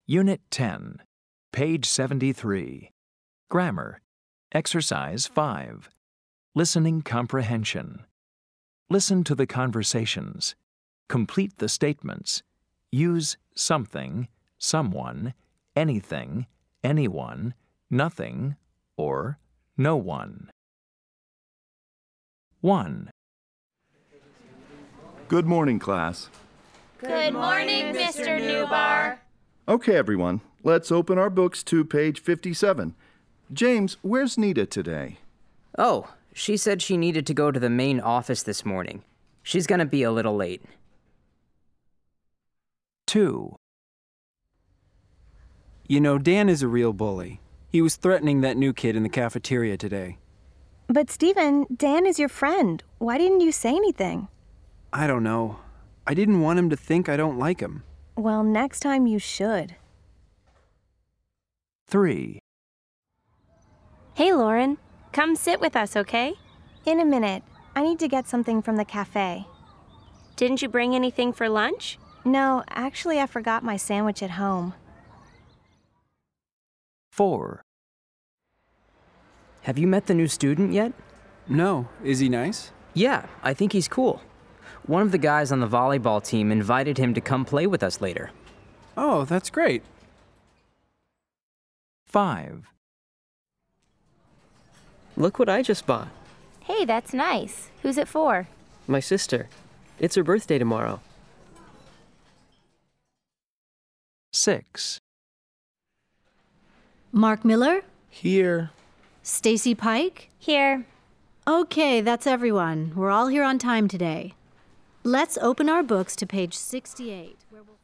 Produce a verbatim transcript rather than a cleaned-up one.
Unit ten, page seventy-three. Grammar. Exercise five. Listening comprehension. Listen to the conversations. Complete the statements. Use something, someone, anything, anyone, nothing, or no one. one. Good morning, class. Good morning, Mister Newbar. Okay, everyone, let's open our books to page fifty-seven. James, where's Nita today? Oh, she said she needed to go to the main office this morning. She's gonna be a little late. two. You know, Dan is a real bully. He was threatening that new kid in the cafeteria today. But Stephen, Dan is your friend. Why didn't you say anything? I don't know. I didn't want him to think I don't like him. Well, next time you should. three. Hey, Lauren. Come sit with us, okay? In a minute. I need to get something from the cafe. Didn't you bring anything for lunch? No, actually I forgot my sandwich at home. four. Have you met the new student yet? No, is he nice? Yeah, I think he's cool. One of the guys on the volleyball team invited him to come play with us later. Oh, that's great. five. Look what I just bought. Hey, that's nice. Who's it for? My sister. It's her birthday tomorrow. six. Mark Miller? Here. Stacy Pike? Here. Okay, that's everyone. We're all here on time today. Let's open our books to page sixty-eight, where we'll